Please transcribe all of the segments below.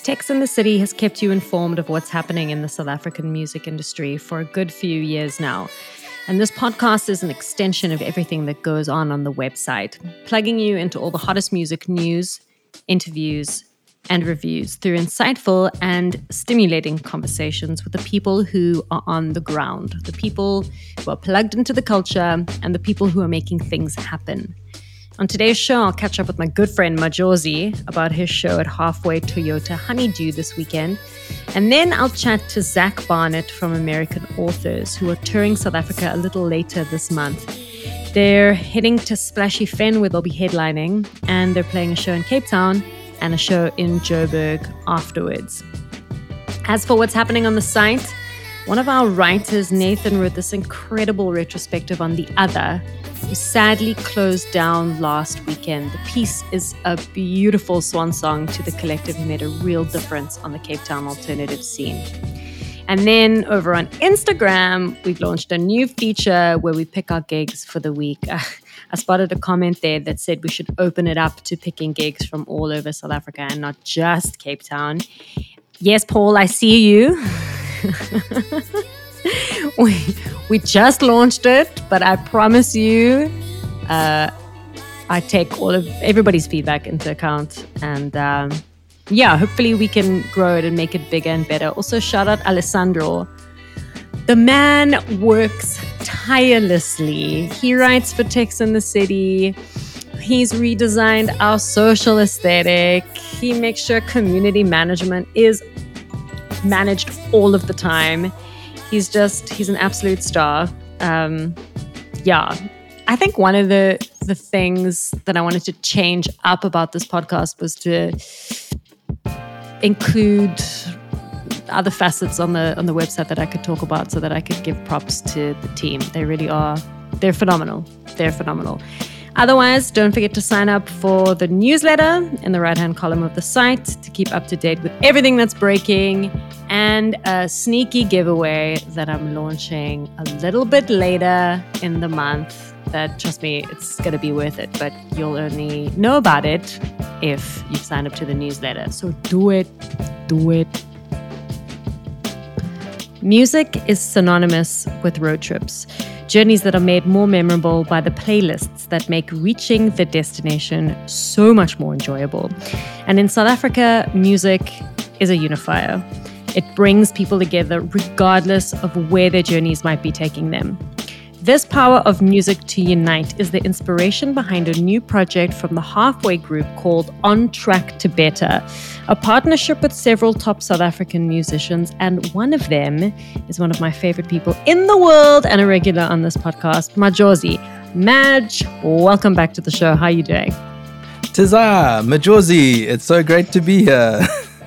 Tex in the City has kept you informed of what's happening in the South African music industry for a good few years now. And this podcast is an extension of everything that goes on the website, plugging you into all the hottest music news, interviews, and reviews through insightful and stimulating conversations with the people who are on the ground, the people who are plugged into the culture, and the people who are making things happen. On today's show, I'll catch up with my good friend Majozi about his show at Halfway Toyota Honeydew this weekend. And then I'll chat to Zach Barnett from American Authors, who are touring South Africa a little later this month. They're heading to Splashy Fen, where they'll be headlining, and they're playing a show in Cape Town and a show in Joburg afterwards. As for what's happening on the site, one of our writers, Nathan, wrote this incredible retrospective on The Other, who sadly closed down last weekend. The piece is a beautiful swan song to the collective who made a real difference on the Cape Town alternative scene. And then over on Instagram, we've launched a new feature where we pick our gigs for the week. I spotted a comment there that said we should open it up to picking gigs from all over South Africa and not just Cape Town. Yes, Paul, I see you. We just launched it, but I promise you, I take all of everybody's feedback into account. And hopefully we can grow it and make it bigger and better. Also, shout out Alessandro. The man works tirelessly. He writes for Tex in the City. He's redesigned our social aesthetic. He makes sure community management is managed all of the time. He's an absolute star. I think one of the things that I wanted to change up about this podcast was to include other facets on the website that I could talk about so that I could give props to the team. They really are. They're phenomenal. Otherwise, don't forget to sign up for the newsletter in the right-hand column of the site to keep up to date with everything that's breaking, and a sneaky giveaway that I'm launching a little bit later in the month that, trust me, it's going to be worth it, but you'll only know about it if you've signed up to the newsletter. So do it. Music is synonymous with road trips, journeys that are made more memorable by the playlists that make reaching the destination so much more enjoyable. And in South Africa, music is a unifier. It brings people together regardless of where their journeys might be taking them. This power of music to unite is the inspiration behind a new project from the Halfway Group called On Track to Better, a partnership with several top South African musicians, and one of them is one of my favorite people in the world and a regular on this podcast, Majozi. Madge, welcome back to the show. How are you doing? Tiza, Majozi, it's so great to be here.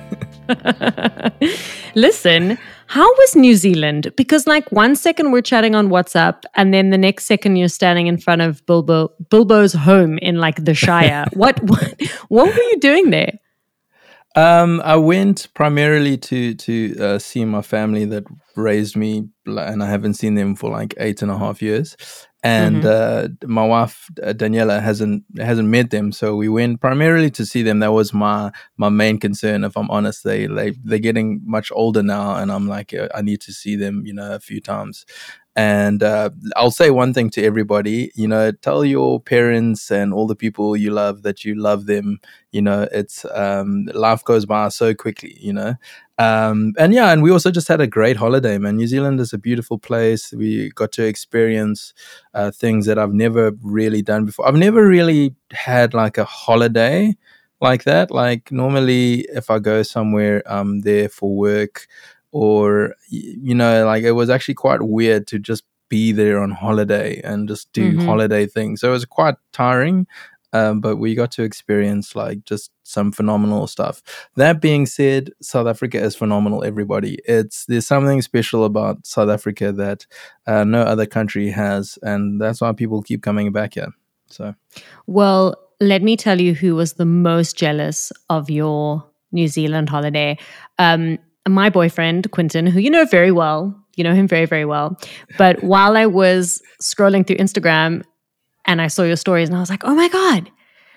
Listen, how was New Zealand? Because 1 second we're chatting on WhatsApp and then the next second you're standing in front of Bilbo's home in the Shire. What were you doing there? I went primarily to see my family that raised me, and I haven't seen them for 8.5 years. And my wife Daniela hasn't met them, so we went primarily to see them. That was my main concern, if I'm honest. They're getting much older now, and I'm I need to see them, a few times. And I'll say one thing to everybody, tell your parents and all the people you love that you love them. It's life goes by so quickly, and we also just had a great holiday, man. New Zealand is a beautiful place. We got to experience things that I've never really done before. I've never really had a holiday like that. Normally if I go somewhere, I'm there for work. Or, it was actually quite weird to just be there on holiday and just do holiday things. So it was quite tiring, but we got to experience just some phenomenal stuff. That being said, South Africa is phenomenal, everybody. There's something special about South Africa that no other country has, and that's why people keep coming back here. So, well, let me tell you who was the most jealous of your New Zealand holiday. My boyfriend, Quentin, who you know very well, you know him very, very well. But while I was scrolling through Instagram and I saw your stories and I was like, oh my God,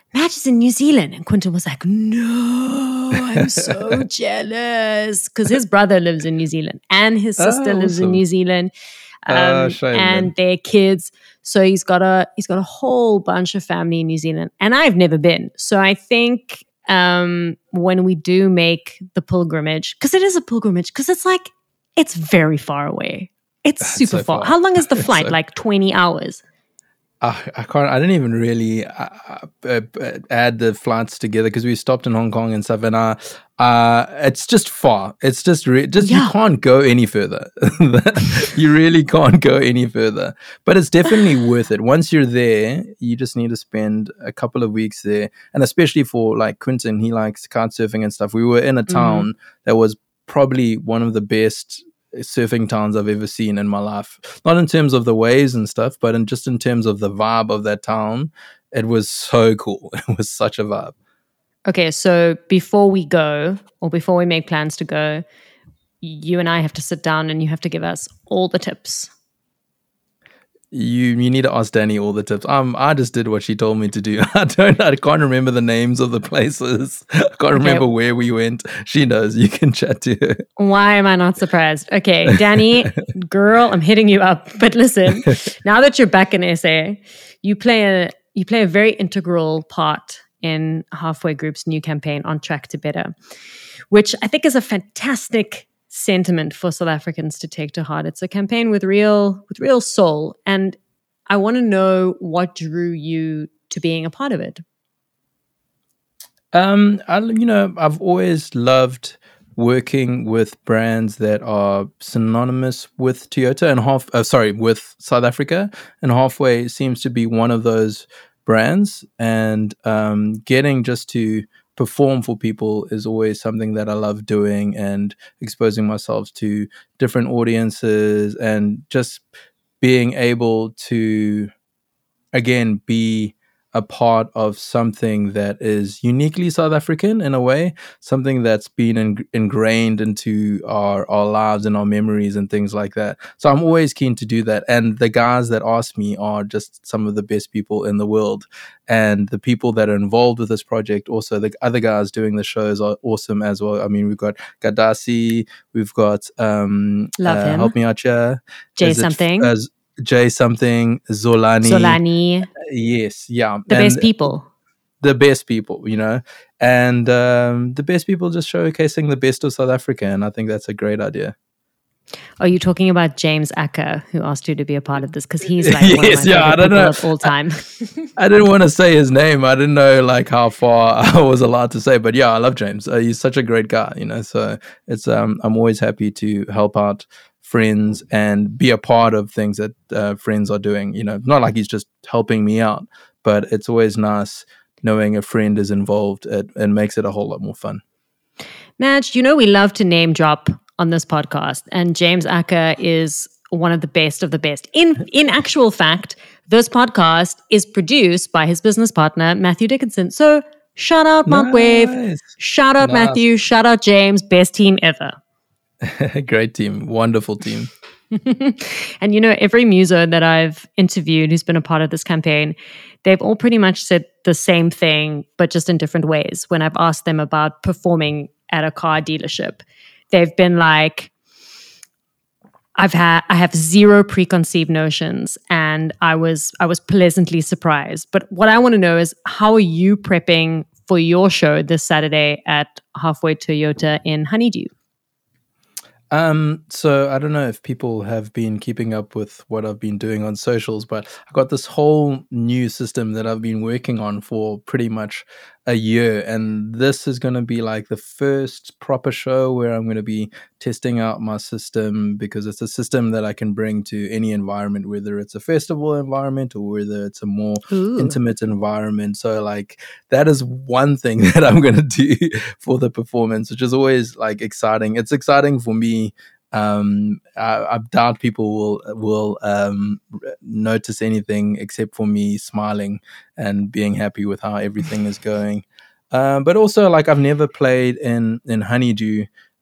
Madge is in New Zealand. And Quentin was like, no, I'm so jealous. Because his brother lives in New Zealand and his sister lives in New Zealand. Shame, and their kids. So he's got a whole bunch of family in New Zealand. And I've never been. So I think when we do make the pilgrimage, because it is a pilgrimage, because it's very far away. It's super far. How long is the flight? Like 20 hours? I didn't even really add the flights together because we stopped in Hong Kong and stuff, and it's just far. It's just you can't go any further. You really can't go any further. But it's definitely worth it. Once you're there, you just need to spend a couple of weeks there, and especially for like Quentin, he likes kite surfing and stuff. We were in a town that was probably one of the best surfing towns I've ever seen in my life. Not in terms of the waves and stuff, but just in terms of the vibe of that town. It was so cool. It was such a vibe. Okay, so before we go, or before we make plans to go, you and I have to sit down and you have to give us all the tips. You need to ask Danny all the tips. I just did what she told me to do. I can't remember the names of the places. I can't remember where we went. She knows. You can chat to her. Why am I not surprised? Okay, Danny, girl, I'm hitting you up. But listen, now that you're back in SA, you play a very integral part in Halfway Group's new campaign, On Track to Better, which I think is a fantastic sentiment for South Africans to take to heart. It's a campaign with real soul, and I want to know what drew you to being a part of it. I've always loved working with brands that are synonymous with Toyota and with South Africa, and Halfway seems to be one of those brands. And getting just to perform for people is always something that I love doing, and exposing myself to different audiences and just being able to, again, be a part of something that is uniquely South African in a way, something that's been ingrained into our lives and our memories and things like that. So I'm always keen to do that. And the guys that ask me are just some of the best people in the world. And the people that are involved with this project, also the other guys doing the shows, are awesome as well. I mean, we've got Gadasi, we've got Love him. Help me out here. Jay something. Zolani. Yes, yeah. The best people, and the best people just showcasing the best of South Africa, and I think that's a great idea. Are you talking about James Acker, who asked you to be a part of this? Because he's like one of my favorite people of all time. I didn't want to say his name. I didn't know like how far I was allowed to say, but yeah, I love James. He's such a great guy, So it's I'm always happy to help out friends and be a part of things that friends are doing. Not like he's just helping me out, but it's always nice knowing a friend is involved. It makes it a whole lot more fun. Madge, we love to name drop on this podcast, and James Acker is one of the best of the best. In actual fact, this podcast is produced by his business partner, Matthew Dickinson. So shout out Mark Wave, shout out Matthew, shout out James, best team ever. Great team, wonderful team. And every muso that I've interviewed who's been a part of this campaign, they've all pretty much said the same thing, but just in different ways. When I've asked them about performing at a car dealership, they've been like, I have zero preconceived notions, and I was pleasantly surprised. But what I want to know is, how are you prepping for your show this Saturday at Halfway Toyota in Honeydew? So I don't know if people have been keeping up with what I've been doing on socials, but I got this whole new system that I've been working on for pretty much a year. And this is going to be like the first proper show where I'm going to be testing out my system, because it's a system that I can bring to any environment, whether it's a festival environment or whether it's a more intimate environment. So like that is one thing that I'm going to do for the performance, which is always like exciting. It's exciting for me. I doubt people will notice anything except for me smiling and being happy with how everything is going. But also, like, I've never played in Honeydew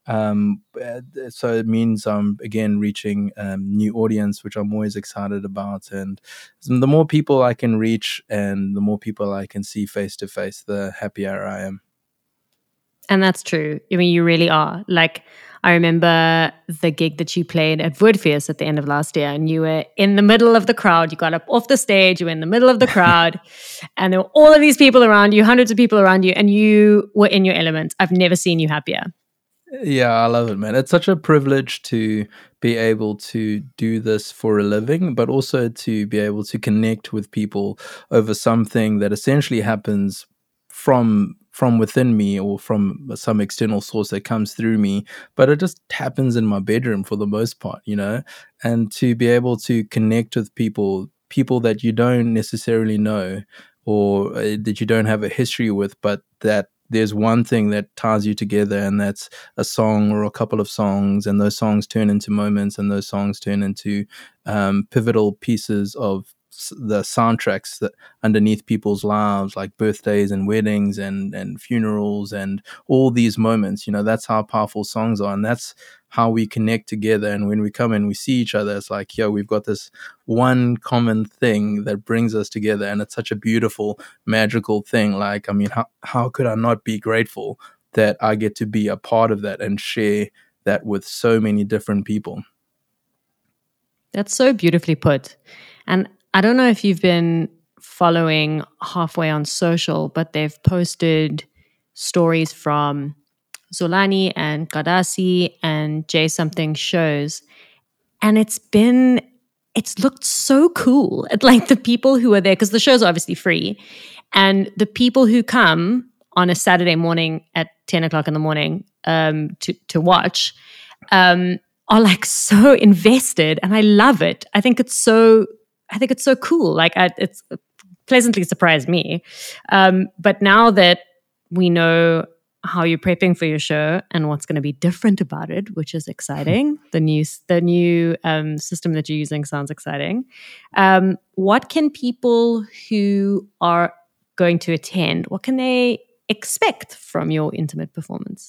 So it means I'm again reaching new audience, which I'm always excited about. And the more people I can reach and the more people I can see face to face, the happier I am. And that's true. I mean, you really are. Like, I remember the gig that you played at Woodfeast at the end of last year, and you were in the middle of the crowd. You got up off the stage, you were in the middle of the crowd, and there were all of these people around you, hundreds of people around you, and you were in your element. I've never seen you happier. Yeah, I love it, man. It's such a privilege to be able to do this for a living, but also to be able to connect with people over something that essentially happens from within me or from some external source that comes through me, but it just happens in my bedroom for the most part, and to be able to connect with people that you don't necessarily know or that you don't have a history with, but that there's one thing that ties you together, and that's a song or a couple of songs, and those songs turn into moments, and those songs turn into pivotal pieces of the soundtracks that underneath people's lives, like birthdays and weddings and funerals and all these moments. That's how powerful songs are, and that's how we connect together. And when we come and we see each other, it's like, yo, we've got this one common thing that brings us together, and it's such a beautiful, magical thing. Like, I mean, how could I not be grateful that I get to be a part of that and share that with so many different people? That's so beautifully put. And I don't know if you've been following Halfway on social, but they've posted stories from Zolani and Kadasi and Jay Something shows. And it's looked so cool. Like the people who are there, because the show's are obviously free. And the people who come on a Saturday morning at 10 o'clock in the morning to watch are like so invested. And I love it. I think it's so cool. Like it's pleasantly surprised me. But now that we know how you're prepping for your show and what's going to be different about it, which is exciting. The new system that you're using sounds exciting. What can people who are going to attend, what can they expect from your intimate performance?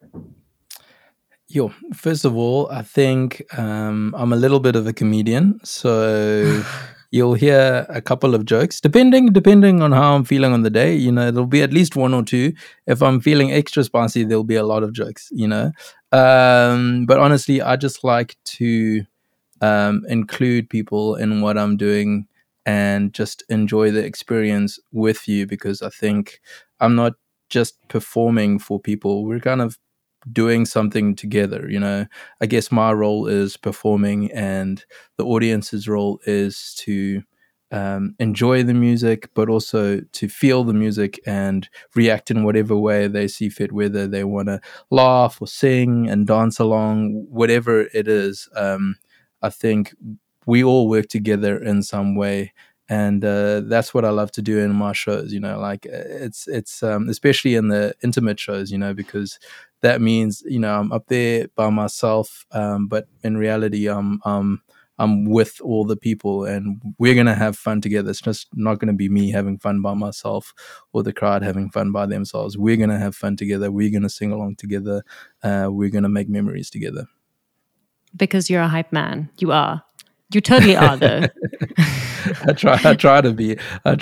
First of all, I think I'm a little bit of a comedian, so you'll hear a couple of jokes, depending on how I'm feeling on the day. There'll be at least one or two. If I'm feeling extra spicy, there'll be a lot of jokes. But honestly, I just like to include people in what I'm doing and just enjoy the experience with you, because I think I'm not just performing for people. We're kind of doing something together. I guess my role is performing, and the audience's role is to enjoy the music, but also to feel the music and react in whatever way they see fit, whether they want to laugh or sing and dance along, whatever it is. I think we all work together in some way. And that's what I love to do in my shows, like it's especially in the intimate shows, because that means, I'm up there by myself, but in reality, I'm with all the people, and we're going to have fun together. It's just not going to be me having fun by myself or the crowd having fun by themselves. We're going to have fun together. We're going to sing along together. We're going to make memories together. Because you're a hype man. You are. You totally are, though. I try to be.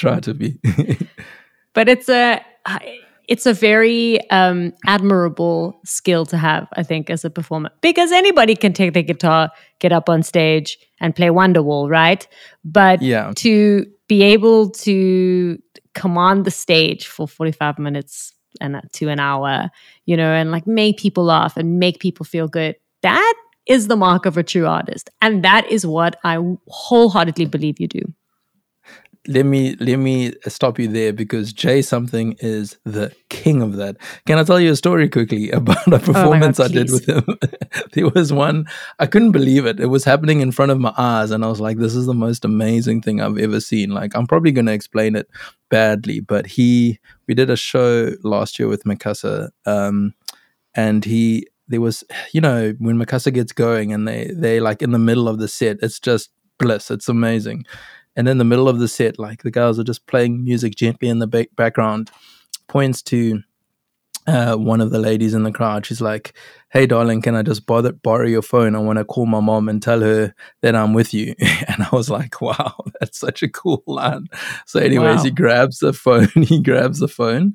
But it's a very admirable skill to have, I think, as a performer, because anybody can take the guitar, get up on stage, and play Wonderwall, right? But to be able to command the stage for 45 minutes and to an hour, and like make people laugh and make people feel good, that is the mark of a true artist. And that is what I wholeheartedly believe you do. Let me stop you there, because Jay Something is the king of that. Can I tell you a story quickly about a performance I did with him? There was one, I couldn't believe it. It was happening in front of my eyes, and I was like, this is the most amazing thing I've ever seen. Like, I'm probably going to explain it badly, but we did a show last year with Makasa, and there was, when Makasa gets going and they like in the middle of the set, it's just bliss. It's amazing. And in the middle of the set, like the guys are just playing music gently in the background, points to one of the ladies in the crowd, she's like, "Hey, darling, can I just borrow your phone? I want to call my mom and tell her that I'm with you." And I was like, "Wow, that's such a cool line." So, anyways, Wow. he grabs the phone. He grabs the phone,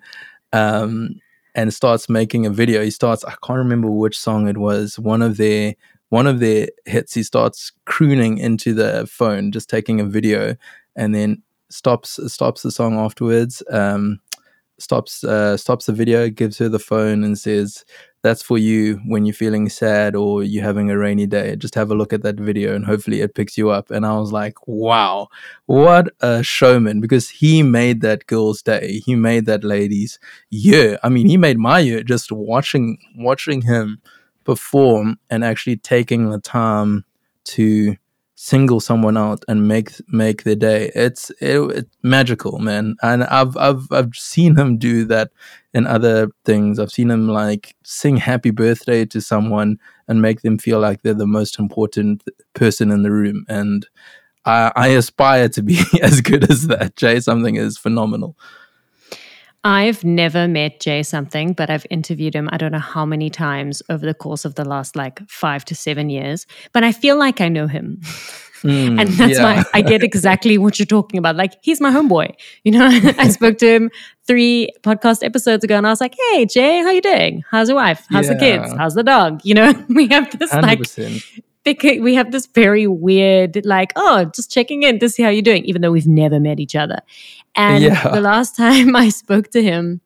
and starts making a video. I can't remember which song it was. One of their hits. He starts crooning into the phone, just taking a video, and then stops the song afterwards. Stops the video, gives her the phone, and says, "That's for you when you're feeling sad or you're having a rainy day. Just have a look at that video and hopefully it picks you up." And I was like, wow, what a showman, because he made that girl's day. He made that lady's year. I mean, he made my year just watching him perform and actually taking the time to single someone out and make their day. It's magical, man. And I've seen him do that in other things. I've seen him like sing happy birthday to someone and make them feel like they're the most important person in the room. And I aspire to be as good as that. Jay Something is phenomenal. I've never met Jay Something, but I've interviewed him I don't know how many times over the course of the last like 5 to 7 years. But I feel like I know him. And that's why I get exactly what you're talking about. Like, he's my homeboy. You know, I spoke to him 3 podcast episodes ago and I was like, "Hey, Jay, how you doing? How's your wife? How's the kids? How's the dog?" You know, we have this 100%. we have this very weird, like, "Oh, just checking in to see how you're doing," even though we've never met each other. And the last time I spoke to him,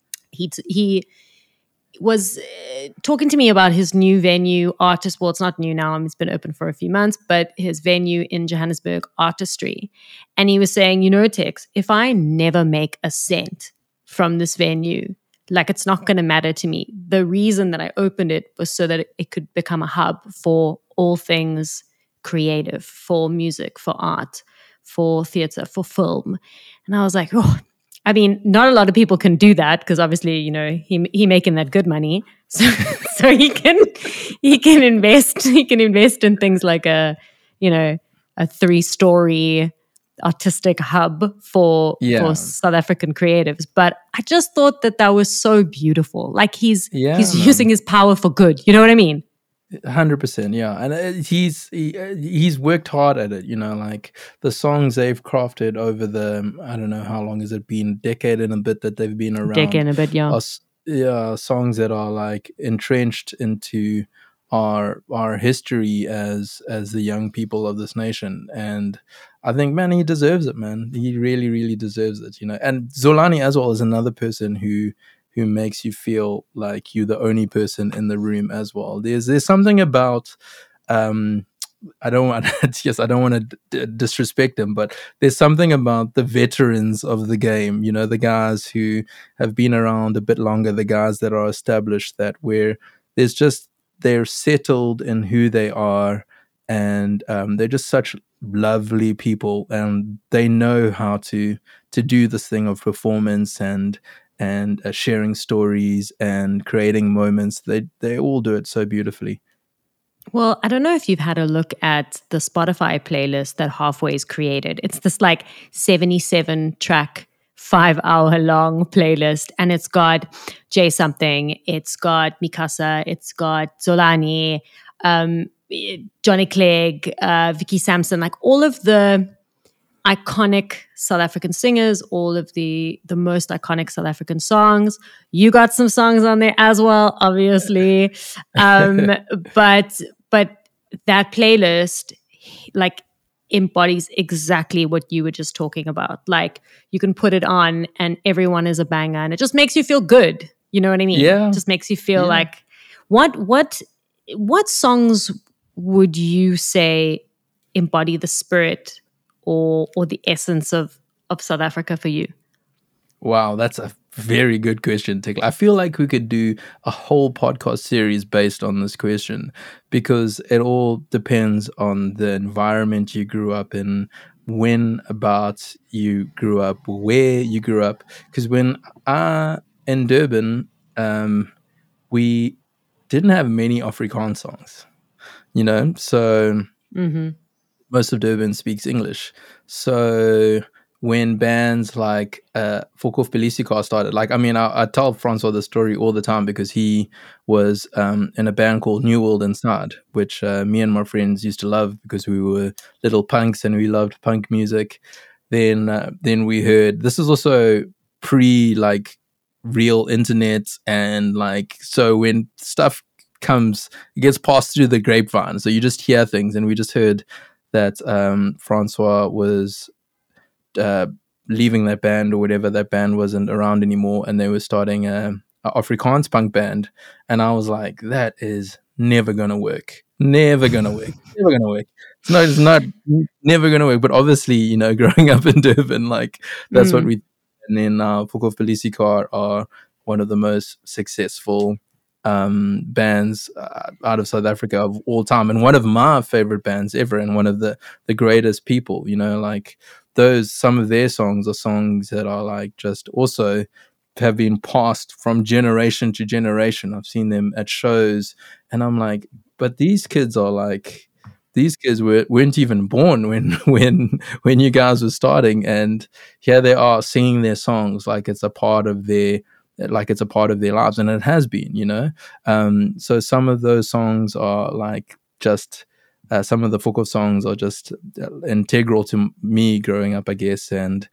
he was talking to me about his new venue, Artist. Well, it's not new now. It's been open for a few months, but his venue in Johannesburg, Artistry. And he was saying, Tex, if I never make a cent from this venue, like, it's not going to matter to me. The reason that I opened it was so that it could become a hub for all things creative, for music, for art, for theater, for film. And I was like, oh, I mean, not a lot of people can do that because obviously, he making that good money, so he can invest in things like a 3-story artistic hub for South African creatives. But I just thought that was so beautiful. Like, he's using his power for good. You know what I mean? 100%, yeah. And he's worked hard at it, like the songs they've crafted over the, I don't know how long has it been, decade and a bit that they've been around. Decade and a bit, yeah. Songs that are like entrenched into our history as the young people of this nation. And I think, man, he deserves it, man. He really, really deserves it, And Zolani as well is another person who makes you feel like you're the only person in the room as well. There's something about I don't want to disrespect them, but there's something about the veterans of the game, the guys who have been around a bit longer, the guys that are established, that where they're settled in who they are, and they're just such lovely people, and they know how to do this thing of performance and sharing stories and creating moments. They all do it so beautifully. Well, I don't know if you've had a look at the Spotify playlist that Halfway's created. It's this like 77 track, 5-hour long playlist, and it's got Jay Something, it's got Mikasa, it's got Zolani, Johnny Clegg, Vicky Sampson, like all of the iconic South African singers, all of the most iconic South African songs. You got some songs on there as well, obviously. But that playlist, like, embodies exactly what you were just talking about. Like, you can put it on and everyone is a banger and it just makes you feel good. You know what I mean? Yeah. It just makes you feel like, what songs would you say embody the spirit or the essence of South Africa for you? Wow, that's a very good question, Tickle. I feel like we could do a whole podcast series based on this question, because it all depends on the environment you grew up in, when about you grew up, where you grew up. Because when in Durban, we didn't have many Afrikaans songs, so most of Durban speaks English. So when bands like Fokov Pelisika started. Like, I mean, I tell Francois the story all the time because he was in a band called New World Inside, which me and my friends used to love because we were little punks and we loved punk music. Then we heard, this is also pre like real internet, and like, so when stuff comes, it gets passed through the grapevine, so you just hear things, and we just heard that Francois was leaving that band or whatever. That band wasn't around anymore, and they were starting a Afrikaans punk band, and I was like, that is never gonna work. Never gonna work. It's not never gonna work. But obviously, you know, growing up in Durban, like that's what we. And then Fokov Pelisika are one of the most successful bands out of South Africa of all time, and one of my favorite bands ever, and one of the greatest people. You know, like some of their songs are songs that are like just also have been passed from generation to generation. I've seen them at shows, and I'm like, but these kids weren't even born when you guys were starting, and here they are singing their songs like it's a part of their lives, and it has been, you know. So some of those songs are like just some of the Fokov songs are just integral to me growing up, I guess, and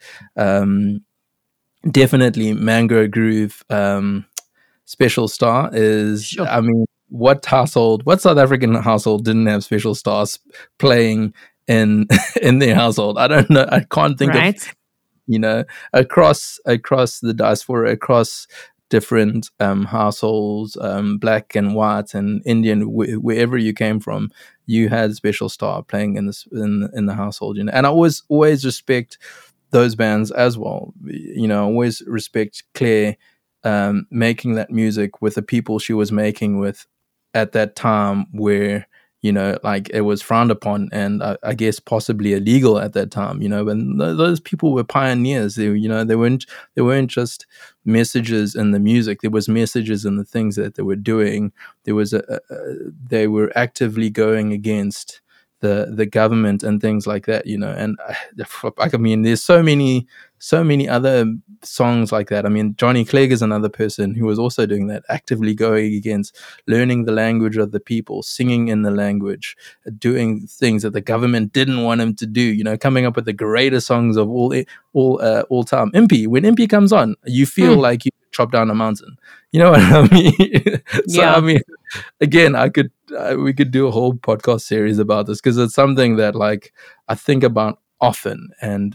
definitely Mango Groove, Special Star is, sure. I mean, what South African household didn't have Special Stars playing in their household? I don't know. I can't think of, you know, across the diaspora, across different households, black and white and Indian, wherever you came from, you had Special Star playing in the household, you know. And I always respect those bands as well. You know, I always respect Claire making that music with the people she was making with at that time, where, you know, like it was frowned upon and I guess possibly illegal at that time, you know. But those people were pioneers. They, you know, they weren't just messages in the music. There was messages in the things that they were doing. There was they were actively going against the government and things like that, you know. And I mean, there's so many other songs like that. I mean, Johnny Clegg is another person who was also doing that, actively going against learning the language of the people, singing in the language, doing things that the government didn't want him to do, you know, coming up with the greatest songs of all time. Impy, when Impy comes on, you feel like you chop down a mountain. You know what I mean? So, yeah. I mean, again, we could do a whole podcast series about this, because it's something that, like, I think about often, and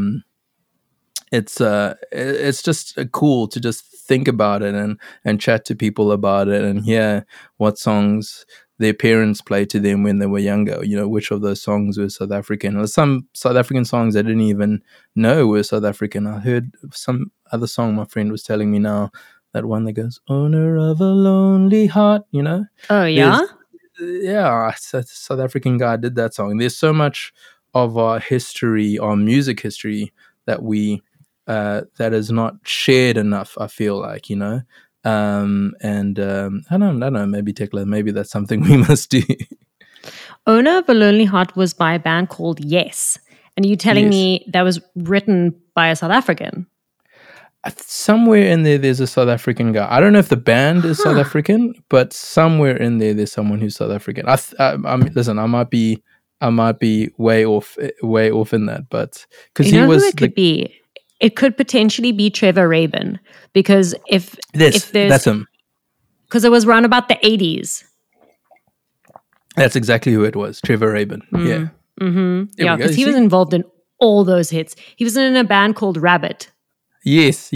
it's just cool to just think about it and chat to people about it and hear what songs their parents played to them when they were younger, you know, which of those songs were South African. There's some South African songs I didn't even know were South African. I heard some other song my friend was telling me now, that one that goes, "Owner of a Lonely Heart," you know? Oh, yeah? Yeah, a South African guy did that song. There's so much of our history, our music history, that that is not shared enough, I feel like, you know. I don't know, maybe Tekla, maybe that's something we must do. Owner of a Lonely Heart was by a band called Yes. And you telling me that was written by a South African? Somewhere in there's a South African guy. I don't know if the band is South African, but somewhere in there's someone who's South African. Listen, I might be way off in that, but because he was, who it could be. It could potentially be Trevor Rabin, because if there's, that's him, because it was around about the 80s. That's exactly who it was, Trevor Rabin. Yeah, yeah, because he was involved in all those hits. He was in a band called Rabbit. Yes.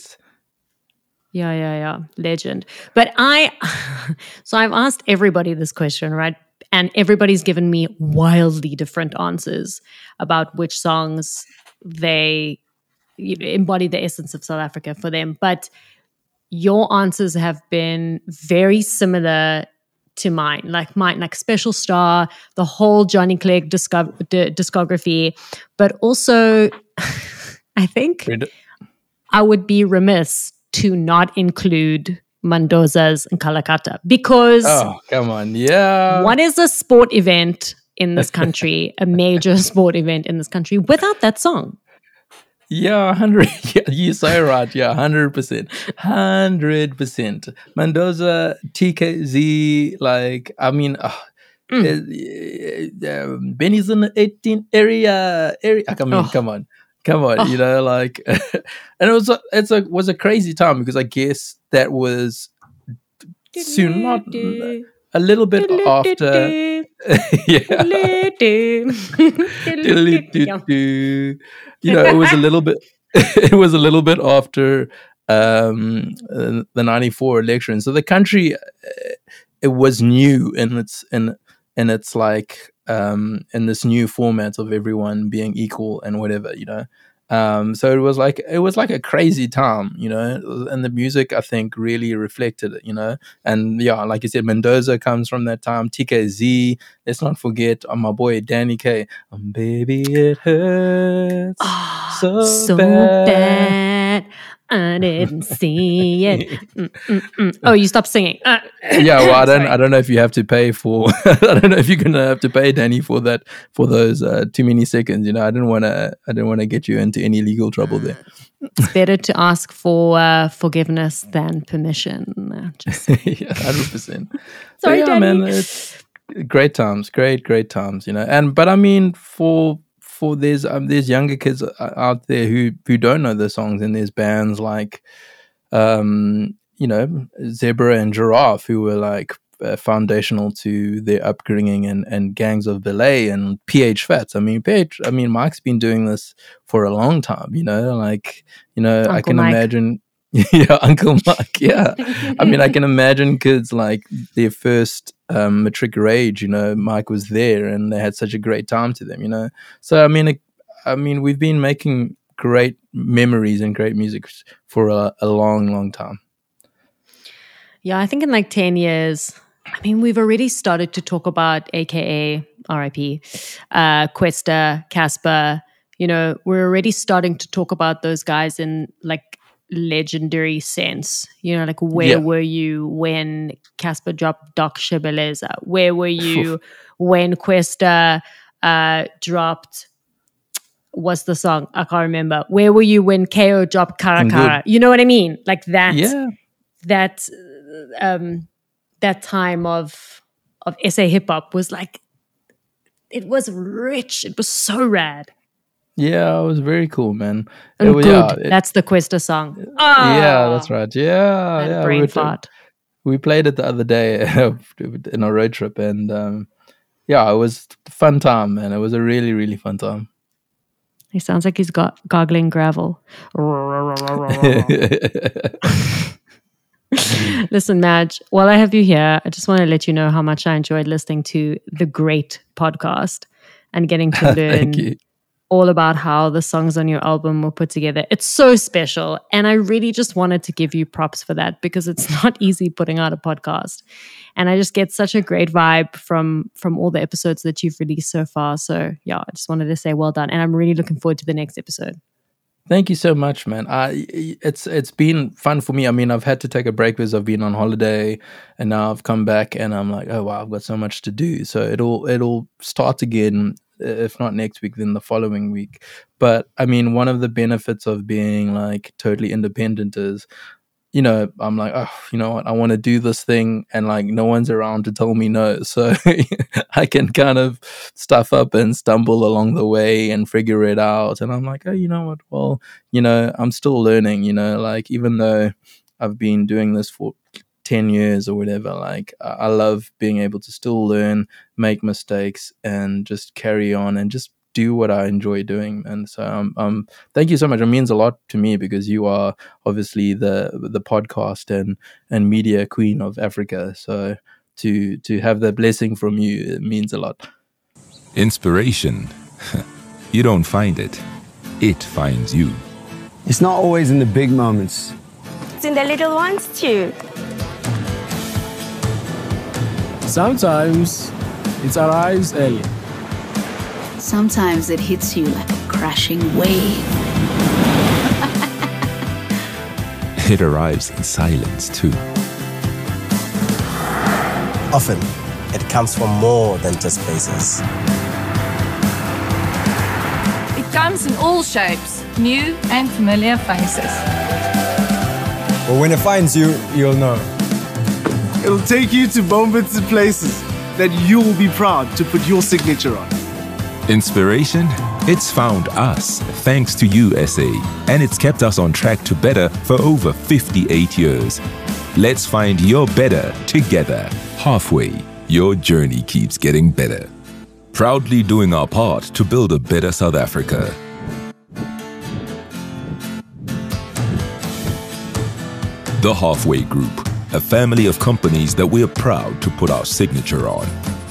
Yeah. Legend. But so I've asked everybody this question, right? And everybody's given me wildly different answers about which songs they embody the essence of South Africa for them. But your answers have been very similar to mine. Like Special Star, the whole Johnny Clegg discography. But also, I think I would be remiss to not include Mandoza's Nkalakata, because come on, yeah, what is a sport event in this country, a major sport event in this country, without that song? Yeah, 100. Yeah, you're so right. Yeah, 100%. 100%. Mendoza, TKZ, like, I mean, Benny's in the 18 area. I mean, come on. You know, like, and it was a crazy time because I guess that was soon, not a little bit after. Yeah. You know, it was a little bit. It was a little bit after the '94 election, so the country it was new in its like in this new format of everyone being equal and whatever, you know. So it was like a crazy time, you know, and the music I think really reflected it, you know. And yeah, like you said, Mendoza comes from that time. TKZ, let's not forget my boy Danny K. Baby, it hurts so bad. I didn't see it. Oh, you stopped singing. Yeah, well, I don't know if you have to pay for. I don't know if you're gonna have to pay Danny for that, for those too many seconds. You know, I didn't want to get you into any legal trouble there. It's better to ask for forgiveness than permission. Yeah, 100%. Sorry, yeah, Danny. Man, it's great times, great times. You know, but I mean, for there's younger kids out there who don't know the songs, and there's bands like you know, Zebra and Giraffe, who were like foundational to their upbringing, and Gangs of Belay and PH Fats. I mean, Mike's been doing this for a long time, you know, like, you know, Uncle I can Mike. imagine. Yeah, Uncle Mike. Yeah. I mean, I can imagine kids like their first matric rage, you know, Mike was there and they had such a great time to them, you know. So, I mean, we've been making great memories and great music for a long time. Yeah, I think in like 10 years, I mean, we've already started to talk about AKA, RIP, Questa, Casper. You know, we're already starting to talk about those guys in like legendary sense. You know, like where were you when Casper dropped Doc Shibboleza? Where were you when Questa dropped, what's the song? I can't remember. Where were you when KO dropped Kara Kara? You know what I mean? Like that. Yeah. That time of SA hip hop was like, it was rich. It was so rad. Yeah, it was very cool, man. And good. Yeah, that's the Questa song. Yeah, that's right. Yeah. Brain fart. We played it the other day in a road trip, and yeah, it was a fun time, man. It was a really, really fun time. He sounds like he's got gargling gravel. Listen, Madge, while I have you here, I just want to let you know how much I enjoyed listening to the great podcast and getting to learn all about how the songs on your album were put together. It's so special. And I really just wanted to give you props for that, because it's not easy putting out a podcast. And I just get such a great vibe from all the episodes that you've released so far. So yeah, I just wanted to say well done. And I'm really looking forward to the next episode. Thank you so much, man. It's been fun for me. I mean, I've had to take a break because I've been on holiday, and now I've come back and I'm like, oh wow, I've got so much to do. So it'll start again, if not next week, then the following week. But I mean, one of the benefits of being like totally independent is, you know, I'm like, oh, you know what, I want to do this thing, and like no one's around to tell me no. So I can kind of stuff up and stumble along the way and figure it out. And I'm like, oh, you know what, well, you know, I'm still learning, you know, like even though I've been doing this for 10 years or whatever, like I love being able to still learn, make mistakes, and just carry on and just do what I enjoy doing. And so thank you so much. It means a lot to me, because you are obviously the podcast and media queen of Africa. So to have that blessing from you, it means a lot. Inspiration. You don't find it. It finds you. It's not always in the big moments. It's in the little ones too. Sometimes it arrives early. Sometimes it hits you like a crashing wave. It arrives in silence too. Often, it comes from more than just places. It comes in all shapes. new and familiar faces. But when it finds you, you'll know. It'll take you to moments and places that you will be proud to put your signature on. Inspiration? It's found us thanks to USA, and it's kept us on track to better for over 58 years. Let's find your better together. Halfway, your journey keeps getting better. Proudly doing our part to build a better South Africa. The Halfway Group, a family of companies that we're proud to put our signature on.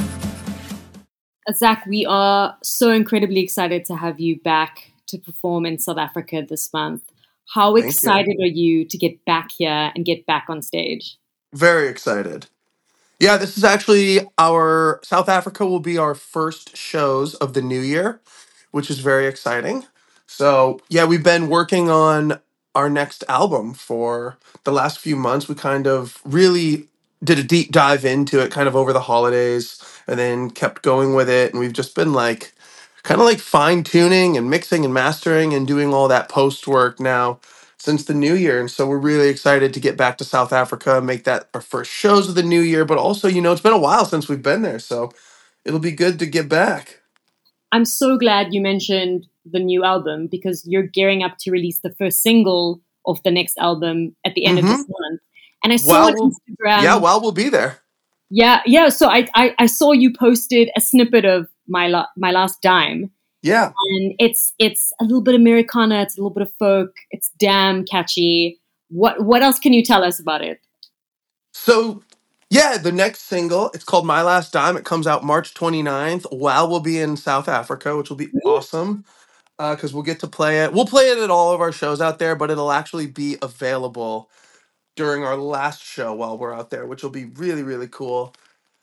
Zach, we are so incredibly excited to have you back to perform in South Africa this month. How excited are you to get back here and get back on stage? Very excited. Yeah, this is actually South Africa will be our first shows of the new year, which is very exciting. So, yeah, we've been working on our next album for the last few months. We kind of really did a deep dive into it kind of over the holidays and then kept going with it. And we've just been kind of fine tuning and mixing and mastering and doing all that post work now since the new year. And so we're really excited to get back to South Africa, make that our first shows of the new year. But also, it's been a while since we've been there. So it'll be good to get back. I'm so glad you mentioned the new album because you're gearing up to release the first single of the next album at the end of this month. And I saw on Instagram. Yeah, we'll be there. Yeah. So I saw you posted a snippet of My Last Dime. Yeah. And it's a little bit Americana, it's a little bit of folk, it's damn catchy. What else can you tell us about it? So, yeah, the next single, it's called My Last Dime. It comes out March 29th. We'll be in South Africa, which will be awesome because we'll get to play it. We'll play it at all of our shows out there, but it'll actually be available during our last show while we're out there, which will be really, really cool.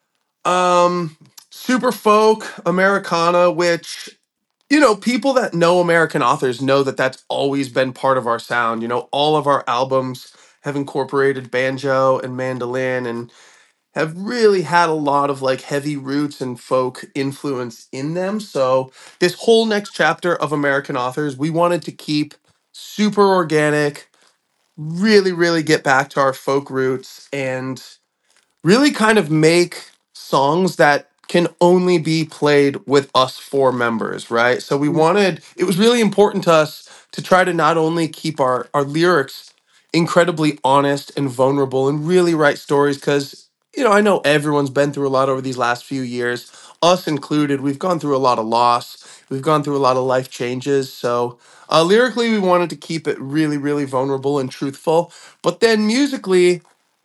Super folk, Americana, which, people that know American authors know that that's always been part of our sound. All of our albums have incorporated banjo and mandolin and have really had a lot of heavy roots and folk influence in them. So this whole next chapter of American authors, we wanted to keep super organic, really, really get back to our folk roots and really kind of make songs that can only be played with us four members, right? So it was really important to us to try to not only keep our lyrics incredibly honest and vulnerable and really write stories because, I know everyone's been through a lot over these last few years, us included. We've gone through a lot of loss. We've gone through a lot of life changes. So lyrically, we wanted to keep it really, really vulnerable and truthful. But then musically,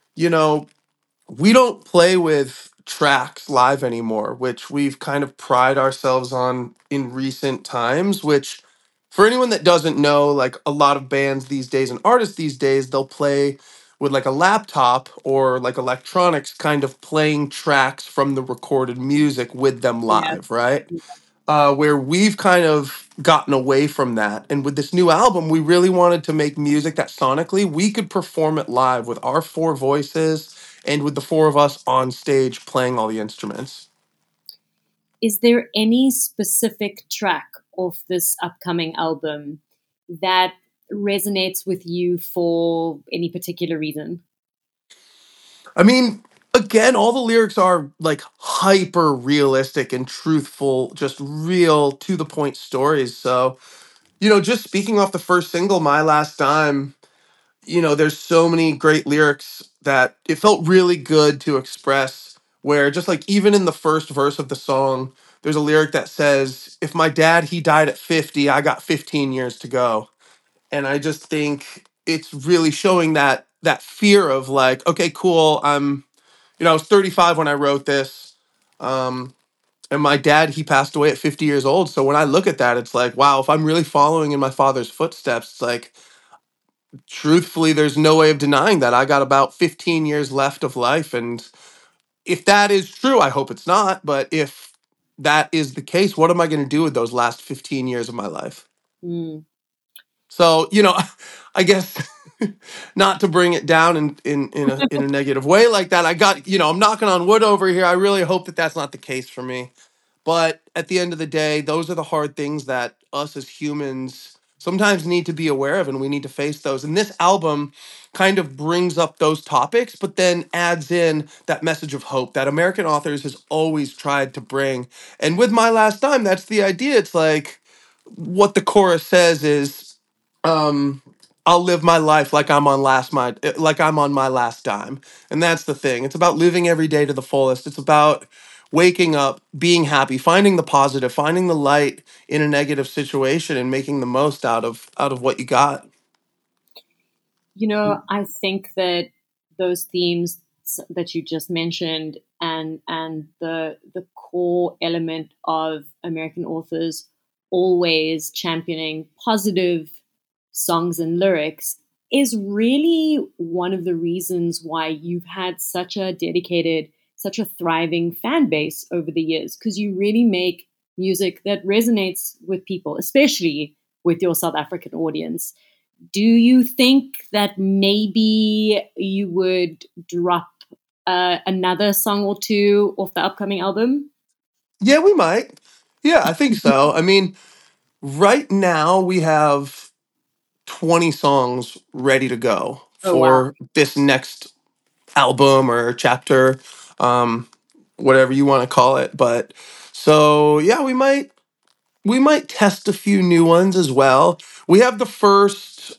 we don't play with tracks live anymore, which we've kind of pride ourselves on in recent times, which for anyone that doesn't know, a lot of bands these days and artists these days, they'll play with a laptop or electronics kind of playing tracks from the recorded music with them live, right? Where we've kind of gotten away from that. And with this new album, we really wanted to make music that sonically we could perform it live with our four voices and with the four of us on stage playing all the instruments. Is there any specific track of this upcoming album that resonates with you for any particular reason? I mean, again, all the lyrics are hyper realistic and truthful, just real to the point stories. So, just speaking off the first single, My Last Dime, there's so many great lyrics that it felt really good to express where just even in the first verse of the song, there's a lyric that says, if my dad, he died at 50, I got 15 years to go. And I just think it's really showing that fear of okay, cool. I was 35 when I wrote this. And my dad, he passed away at 50 years old. So when I look at that, it's wow, if I'm really following in my father's footsteps, it's truthfully, there's no way of denying that. I got about 15 years left of life. And if that is true, I hope it's not. But if that is the case, what am I going to do with those last 15 years of my life? So, I guess not to bring it down in a negative way like that. I got, I'm knocking on wood over here. I really hope that that's not the case for me. But at the end of the day, those are the hard things that us as humans sometimes need to be aware of, and we need to face those. And this album kind of brings up those topics, but then adds in that message of hope that American Authors has always tried to bring. And with My Last Dime, that's the idea. It's like what the chorus says is, I'll live my life like I'm on my last dime. And that's the thing. It's about living every day to the fullest. It's about waking up, being happy, finding the positive, finding the light in a negative situation and making the most out of what you got. You know, I think that those themes that you just mentioned and the core element of American Authors always championing positive songs and lyrics is really one of the reasons why you've had such a dedicated, such a thriving fan base over the years, because you really make music that resonates with people, especially with your South African audience. Do you think that maybe you would drop another song or two off the upcoming album? Yeah, we might. Yeah, I think so. I mean, right now we have 20 songs ready to go for this next album or chapter, whatever you want to call it. But so yeah, we might test a few new ones as well. We have the first,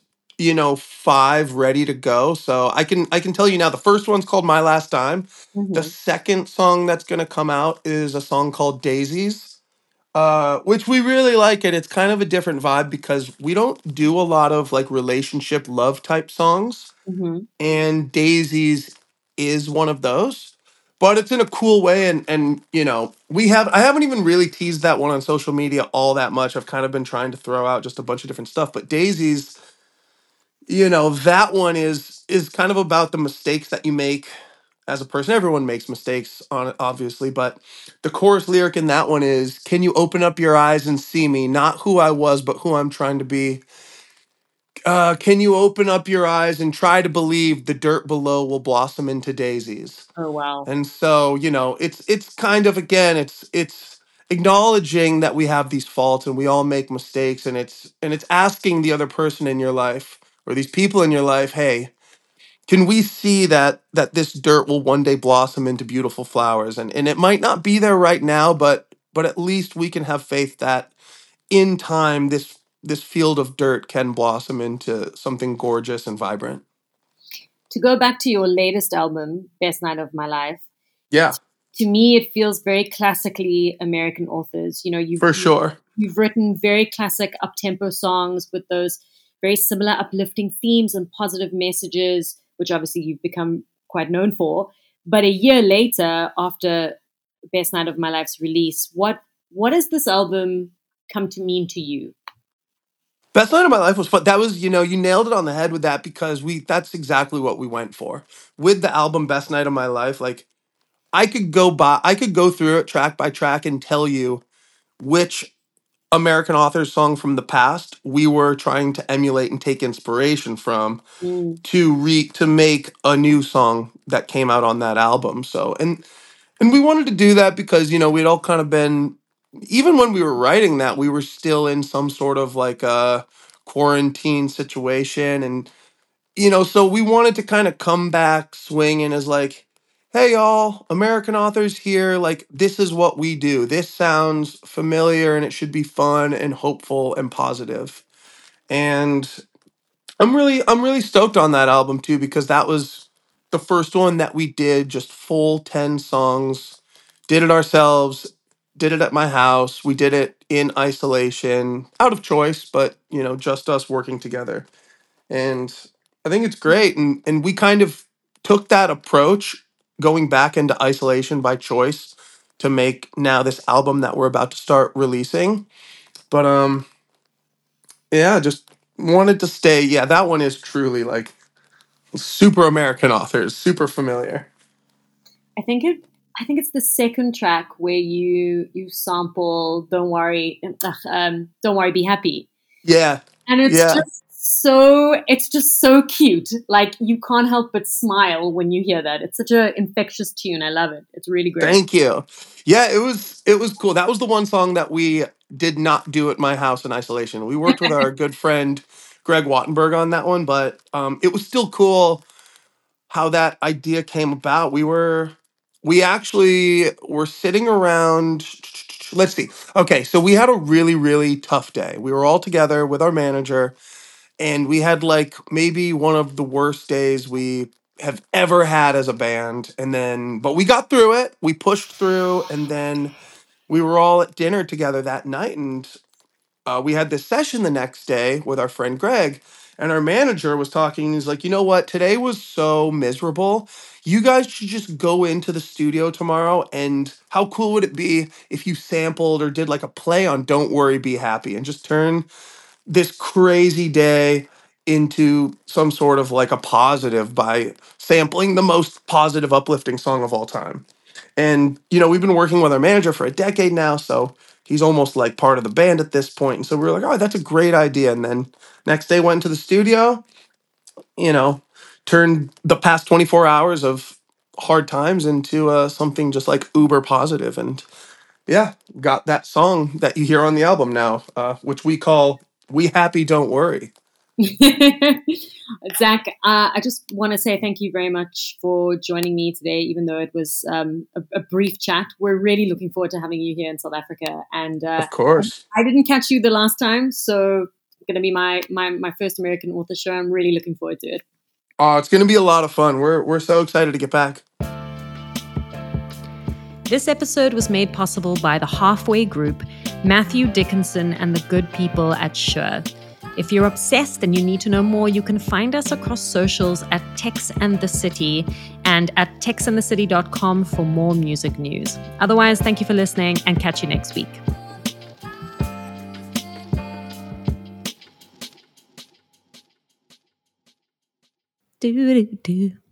5 ready to go. So I can tell you now, the first one's called My Last Dime. Mm-hmm. The second song that's gonna come out is a song called Daisies. Which we really like it. It's kind of a different vibe because we don't do a lot of like relationship love type songs. Mm-hmm. And Daisies is one of those. But it's in a cool way, and I haven't even really teased that one on social media all that much. I've kind of been trying to throw out just a bunch of different stuff. But Daisies, that one is kind of about the mistakes that you make as a person. Everyone makes mistakes on it, obviously, but the chorus lyric in that one is, "Can you open up your eyes and see me? Not who I was, but who I'm trying to be. Can you open up your eyes and try to believe the dirt below will blossom into daisies?" Oh, wow. And so, it's kind of, again, it's acknowledging that we have these faults and we all make mistakes, and it's asking the other person in your life or these people in your life, hey, can we see that this dirt will one day blossom into beautiful flowers? And it might not be there right now, but at least we can have faith that in time this field of dirt can blossom into something gorgeous and vibrant. To go back to your latest album, Best Night of My Life. Yeah. To me, it feels very classically American Authors. You've written very classic up-tempo songs with those very similar uplifting themes and positive messages, which obviously you've become quite known for. But a year later, after Best Night of My Life's release, what has this album come to mean to you? Best Night of My Life was fun. That was, you nailed it on the head with that, because that's exactly what we went for. With the album Best Night of My Life, like I could go through it track by track and tell you which American Authors song from the past we were trying to emulate and take inspiration from to make a new song that came out on that album. So and we wanted to do that because we'd all kind of been, even when we were writing that, we were still in some sort of like a quarantine situation, and so we wanted to kind of come back swinging as like, hey y'all, American Authors here, like this is what we do. This sounds familiar and it should be fun and hopeful and positive. And I'm really stoked on that album too, because that was the first one that we did just full 10 songs. Did it ourselves, did it at my house. We did it in isolation, out of choice, but just us working together. And I think it's great. And we kind of took that approach going back into isolation by choice to make now this album that we're about to start releasing. But yeah, just wanted to stay. Yeah, that one is truly like super American Authors, super familiar. I think it's the second track where you sample "Don't Worry, Be Happy." Yeah, and it's just so cute. Like you can't help but smile when you hear that. It's such an infectious tune. I love it. It's really great. Thank you. Yeah, it was cool. That was the one song that we did not do at my house in isolation. We worked with our good friend Greg Wattenberg on that one, but it was still cool how that idea came about. We actually were sitting around. Let's see. Okay, so we had a really, really tough day. We were all together with our manager, and we had like maybe one of the worst days we have ever had as a band. But we got through it. We pushed through, and then we were all at dinner together that night, and we had this session the next day with our friend Greg, and our manager was talking. He's like, you know what? Today was so miserable. You guys should just go into the studio tomorrow, and how cool would it be if you sampled or did like a play on Don't Worry, Be Happy, and just turn this crazy day into some sort of like a positive by sampling the most positive, uplifting song of all time. And, we've been working with our manager for a decade now, so he's almost like part of the band at this point. And so we were like, oh, that's a great idea. And then next day went into the studio, turned the past 24 hours of hard times into something just like uber positive. And yeah, got that song that you hear on the album now, which we call We Happy Don't Worry. Zach, I just want to say thank you very much for joining me today, even though it was a brief chat. We're really looking forward to having you here in South Africa. And of course, I didn't catch you the last time, so it's going to be my first American author show. I'm really looking forward to it. Oh, it's going to be a lot of fun. We're so excited to get back. This episode was made possible by the Halfway Group, Matthew Dickinson, and the good people at Shure. If you're obsessed and you need to know more, you can find us across socials at Tex and the City and at texandthecity.com for more music news. Otherwise, thank you for listening and catch you next week. Do-do-do.